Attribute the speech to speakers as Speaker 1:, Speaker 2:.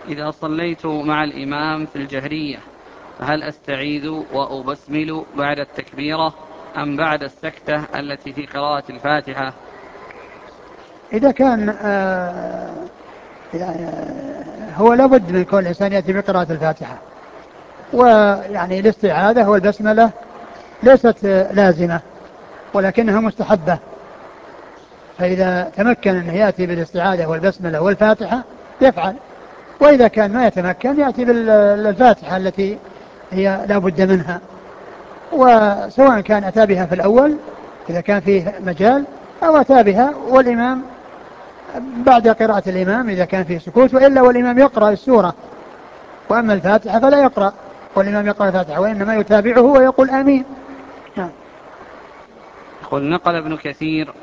Speaker 1: إذا صليت مع الإمام في الجهرية فهل أستعيذ وأبسمل بعد التكبيرة أم بعد السكتة التي في قراءة الفاتحة؟
Speaker 2: إذا كان يعني هو لابد من كل الإنسان يأتي بقراءة الفاتحة، ويعني الاستعاذة والبسملة ليست لازمة ولكنها مستحبة، فإذا تمكن أن يأتي بالاستعاذة والبسملة والفاتحة يفعل، وإذا كان ما يتمكن يأتي بالفاتحة التي هي لا بد منها، وسواء كان أتى بها في الأول إذا كان فيه مجال أو أتى بها والإمام بعد قراءة الإمام إذا كان فيه سكوت، وإلا والإمام يقرأ السورة، وأما الفاتحة فلا يقرأ والإمام يقرأ الفاتحة وإنما يتابعه ويقول آمين.
Speaker 1: يقول نقل ابن كثير